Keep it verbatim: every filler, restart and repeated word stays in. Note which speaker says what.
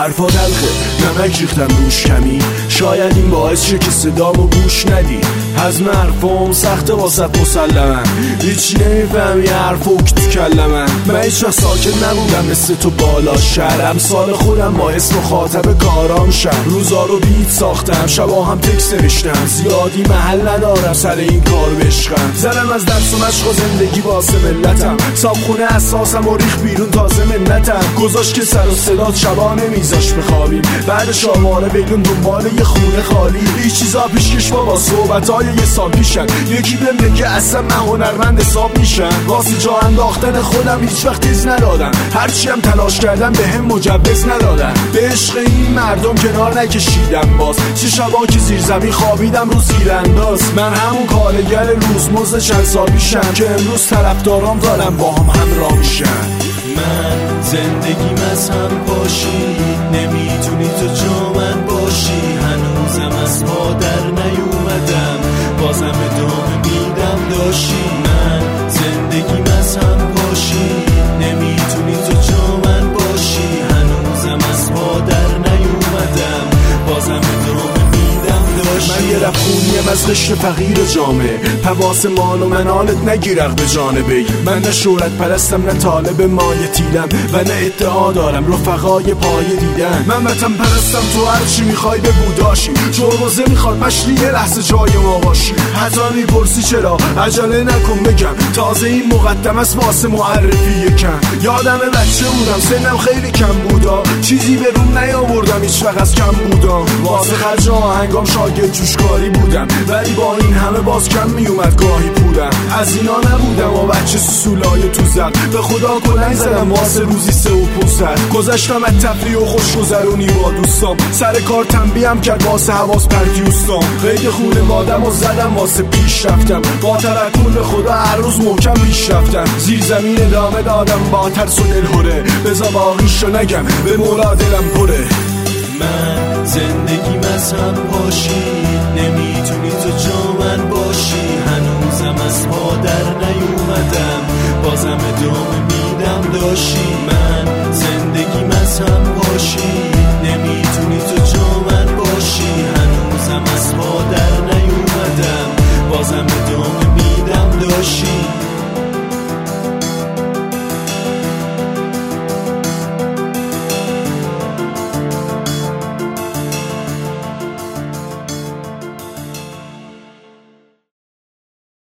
Speaker 1: حرفا تلخه نمک ریختم روش کمی، شاید این باعث شه که صدامو گوش ندی. هضم حرفام سخته واسط مسلماً، هیچ نمیفهمی حرفو که تو کلمن. من هیچ وقت ساکت نبودم مثل تو بالا شهرم، سال خودم با اسم مخاطب کارام شم. روزا رو بیت ساختم، شبا هم تکس نوشتم، زیادی محل ندارم سر این کار بشقم. زدم از درس و مشق و زندگی واسه ملتم، صابخونه اساسم و ریخ بیرون تازه منتم. گذاشت که سر و صدات شبا نمیذاش بخوابیم، بعدش آواره بیرون دنبال یه خونه خالی. هیچ چیزا پیشکش بابا صحبتای یه سال پیشن، یکی بهم بگه اصلا من هنرمند حساب میشم. واسه جا انداختن خودم هیچ وقت تیز ندادم، هرچی هم تلاش کردم به هم مجوز ندادن. به عشق این مردم کنار نکشیدم باز، چه شبا که زیر زمین خوابیدم رو زیرانداز. من همون کارگر روزمزد چند سال پیشم که امروز طرفدارام دارم با هم همراه میشن.
Speaker 2: من زندگیم از هم باشی، نمیتونی تو جا من باشی. هنوزم از پا در نیومدم، بازم ادامه میدم داشی. من زندگیم از هم باشی، نمیتونی تو جا من باشی. هنوزم از پا در نیومدم، بازم ادامه میدم داشی.
Speaker 1: من یه رفخونیم از قشر فقیر جامعه، حواس مال و منالت نگیرق به جانبه. من نه شهرت پرستم نه طالب مایه تیلم، و نه ادعا دارم رفقای پایه دیدن. من وطن پرستم، تو هرچی میخوای به بوداشی، جربازه میخواد مشتی یه لحظه جای ما باشی. حتی میپرسی چرا عجله نکن بگم، تازه این مقدم است واسه معرفی یکم. یادم بچه بودم سنم خیلی کم بودا، چیزی به روم نیاوردم هیچ وقت از کم بودم. واسه خرج آهنگام شاگرد جوشکاری بودم، ولی با این همه باز کم میومد گاهی پودم. از اینا نبودم و بچه سولای تو زد، به خدا کلنگ زدم واسه روزی سه و پونصد. گذشتم از تفریح و خوشگذرونی با دوستام، سر کار تنبیهم کرد واسه حواس پرتیوستام. قید خونه بادم و زدم واسه پیش رفتم، با توکل به خدا هر روز محکم پیش رفتم. زیر زمین ادامه دادم با ترس و دلهوره، بذار باقیشو نگم به مولا دلم پره.
Speaker 2: من زندگیم از هم باشی، نمیتونی تو جا من باشی. هنوزم از پا در نیومدم، بازم ادامه میدم داشی. من زندگیم از هم باشی، نمیتونی تو جا من باشی. هنوزم از پا در نیومدم، بازم ادامه میدم داشی.